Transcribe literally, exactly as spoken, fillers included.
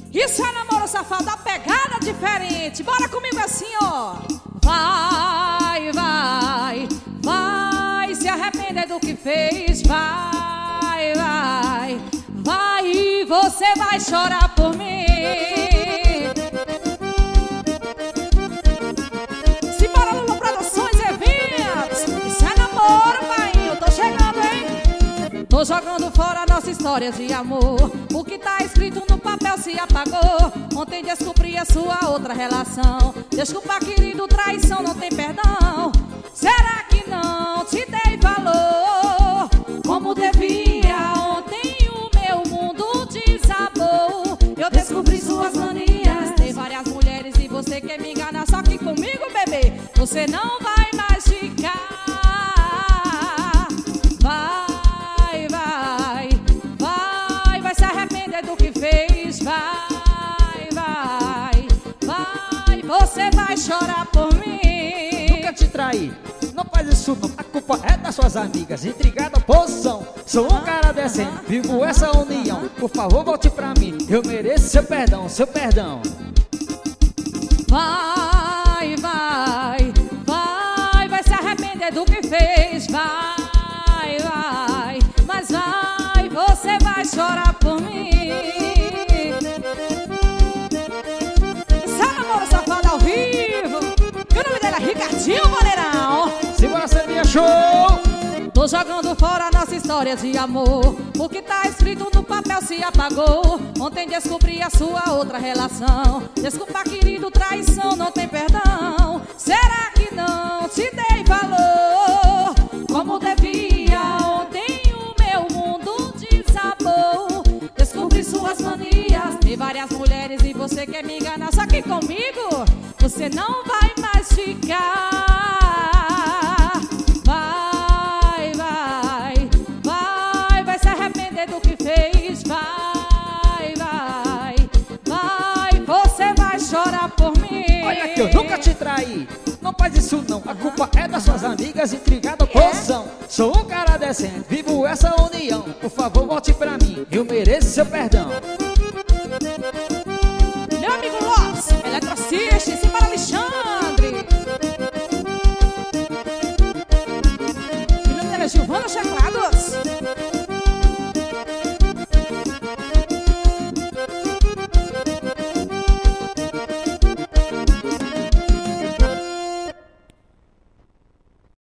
Isso é namoro safado, a pegada diferente. Bora comigo assim, ó. Vai, vai, vai se arrepender do que fez. Vai, vai, vai e você vai chorar por mim. Simbora, Lulu Produções e Eventos. Isso é namoro, pai, eu tô chegando, hein? Tô jogando fora nossa história de amor. O que tá escrito no papel se apagou. Ontem descobri a sua outra relação. Desculpa, querido, traição não tem perdão. Será que não te dei valor como devia? Ontem o meu mundo desabou. Eu descobri suas manias. Tem várias mulheres e você quer me enganar. Só que comigo, bebê, você não vai mais ficar. Vai, vai, vai, vai se arrepender do que fez. Vai, vai, vai, você vai chorar por mim. Nunca te traí, não faz isso não. A culpa é das suas amigas, intrigada posição. Sou um cara decente, vivo essa união. Por favor, volte pra mim, eu mereço seu perdão, seu perdão. Vai, vai, vai, vai se arrepender do que fez. Vai, vai, mas vai, você vai chorar por mim. Esse é namoro safado ao vivo. E o nome dele é Ricardinho Moreirão. Simbora, Sandrinha, show! Tô jogando fora nossa história de amor. O que tá escrito no papel se apagou. Ontem descobri a sua outra relação. Desculpa, querido, traição não tem perdão. Será que não te dei valor como devia? Ontem o meu mundo desabou. Descobri suas manias. Tem várias mulheres e você quer me enganar. Só que comigo você não vai mais ficar. Vai, vai, vai, vai se arrepender do que fez. Vai, vai, vai, você vai chorar por mim. Olha que eu nunca te traí, não faz isso não. A culpa é das suas amigas, intrigada posição. Sou um cara decente, vivo essa união. Por favor, volte pra mim, eu mereço seu perdão. Meu amigo Lopes, Eletrociste, Simbora Alexandre. E meu nome é Gilvana Chaclados.